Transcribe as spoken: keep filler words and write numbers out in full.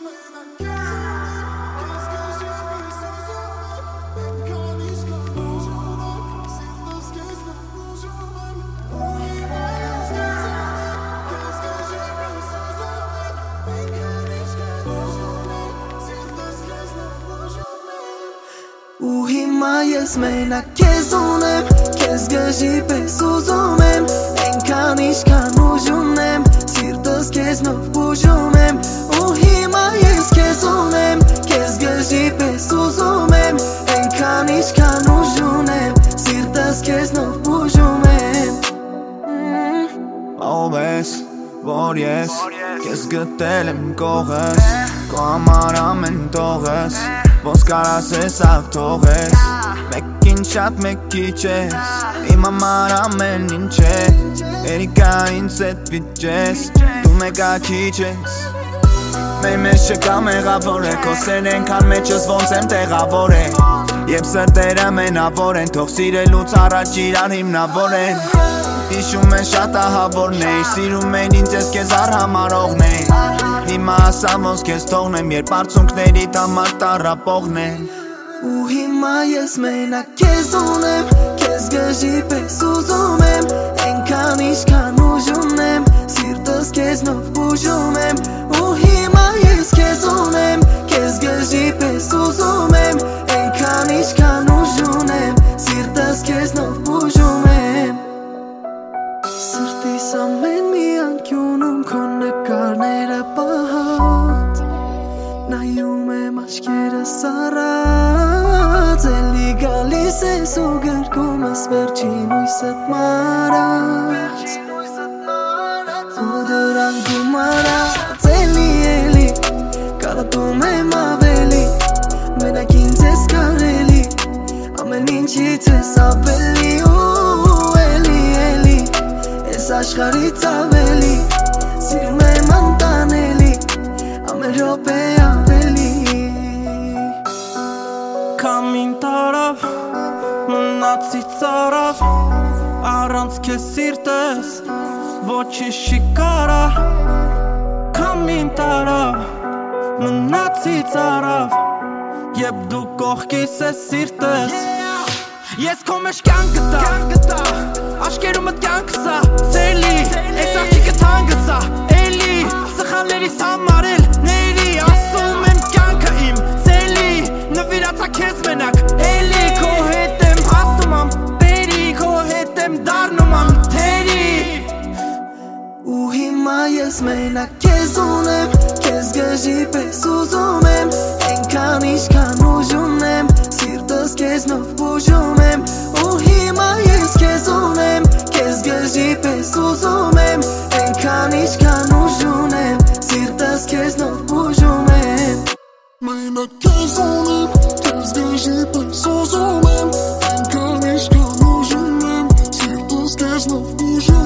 U հիմա ես մենակ քեզ ունեմ, քեզ գժի պես ուզում եմ, այնքան ինչքան ուժ ունեմ, սիրտս քեզնով բուժում եմ։ U հիմա ես քեզ ունեմ, քեզ գժի պես ուզում եմ, այնքան ինչքան ուժ ունեմ, սիրտս քեզնով բուժում եմ։ Ով ես, որ ես, քեզ գտել եմ կողս, քո համար ամեն տողս, ոնց կարաս ես աղ թողես, մեկին շատ մեկ քիչ ես, իմ համար ամեն ինչ է, երիկա ինձ էդ վիճես, դու մեկա քիչ ես։ Մեր մեջ չկա մեղավոր է, քո սեր ենքան մեջս ոնց եմ տեղավոր է, երբ սրտերը մենավոր են, թող սիրելուց առաջ իրար հիմնավոր են։ Հիշում են շատ ահավորն էի, սիրում են ինձ ես քեզ արհամարողն էի, հիմա ասա ոնց քեզ թողնեմ, երբ արցունքներիդ համար տառապողն են։ U հիմա ես մենակ քեզ ունեմ, քեզ գժի պես ուզում եմ, այնքան ինչքան ուժ ունեմ, սիրտս քեզնով բուժում եմ։ U հիմա ես քեզ ունեմ, քեզ գժի պես ուզում եմ, այնքան ինչքան ուժ ունեմ, սիրտս քեզնով բուժում եմ։ Սրտիս ամեն մի անկյունում քո նկարները պահած, նայում եմ աչքերս առած, էլի գալիս ես ու գրկումս վերջին ույսդ մարած, ու դրան գումարած, էլի էլի կարոտում եմ ավելի, մենակ ինձ ես կարելի, ամեն ինչից ես ավելի, ու էլի էլի ես աշխարհից ավելի, սիրում եմ անտանելի, ամեն րոպե ավելի։ Քամին տարավ, մնացի ծարավ, առանց քեզ սիրտս ոչինչ չի կարա։ Քամին տարավ, մնացի ծարավ, երբ դու կողքիս ես սիրտս, ես քո մեջ կյանք գտա, աշկերումդ կյանքս ա, ցելի, այս աղջիկը թանկս ա, էլի, սխալներիս համար էլ ների, ասում եմ կյանքը իմ, ցելի, նվիրացա քեզ մենակ, էլի, քո հետ եմ հասնում ամ, բերի, քո հետ եմ դառնում ամ, թերի։ U հիմա ես մենակ քեզ ունեմ, քեզ գժի պես ուզում եմ, այնքան ինչքան ուժ ունեմ, սիրտս քեզնով բուժում եմ։ U հիմա ես քեզ ունեմ, քեզ գժի պես ուզում եմ, այնքան ինչքան ուժ ունեմ, սիրտս քեզնով բուժում եմ։ Մենակ քեզ ունեմ, քեզ գժի պես ուզում եմ, այնքան ինչքան ուժ ունեմ, սիրտս քեզնով բուժում եմ։